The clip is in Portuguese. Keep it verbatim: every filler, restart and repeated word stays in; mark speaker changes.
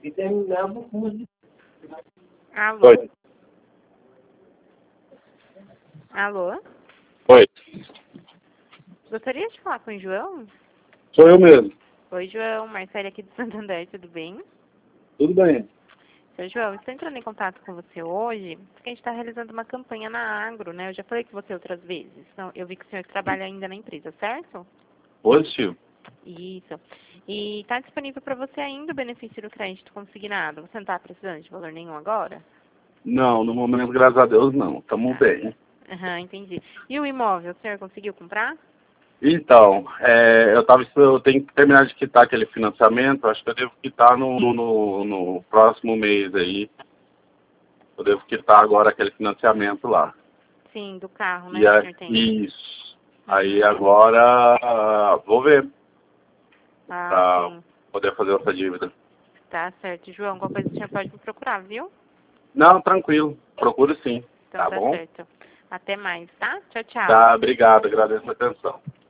Speaker 1: E terminava o curso.
Speaker 2: Alô?
Speaker 3: Oi.
Speaker 2: Alô?
Speaker 3: Oi.
Speaker 2: Gostaria de falar com o João?
Speaker 3: Sou eu mesmo.
Speaker 2: Oi, João. Marcele aqui do Santander, tudo bem?
Speaker 3: Tudo bem.
Speaker 2: Seu João, estou entrando em contato com você hoje, porque a gente está realizando uma campanha na Agro, né? Eu já falei com você outras vezes. Então, eu vi que o senhor trabalha ainda na empresa, certo?
Speaker 3: Positivo.
Speaker 2: Isso. E está disponível para você ainda o benefício do crédito consignado. Você não está precisando de valor nenhum agora?
Speaker 3: Não, no momento, graças a Deus, não. Estamos
Speaker 2: Tá.
Speaker 3: bem.
Speaker 2: Aham, entendi. E o imóvel, o senhor conseguiu comprar?
Speaker 3: Então, é, eu, tava, eu tenho que terminar de quitar aquele financiamento. Acho que eu devo quitar no, no, no próximo mês aí. Eu devo quitar agora aquele financiamento lá.
Speaker 2: Sim, do carro, né,
Speaker 3: E
Speaker 2: que o
Speaker 3: a,
Speaker 2: senhor tem.
Speaker 3: isso. Aí agora ah, vou ver
Speaker 2: Ah,
Speaker 3: para
Speaker 2: sim.
Speaker 3: poder fazer essa dívida.
Speaker 2: Tá certo. João, qualquer coisa o senhor pode me procurar, viu?
Speaker 3: Não, tranquilo. Procuro sim.
Speaker 2: Então
Speaker 3: Tá
Speaker 2: tá
Speaker 3: bom?
Speaker 2: certo. Até mais, tá? Tchau, tchau.
Speaker 3: Tá, obrigado. Agradeço a atenção.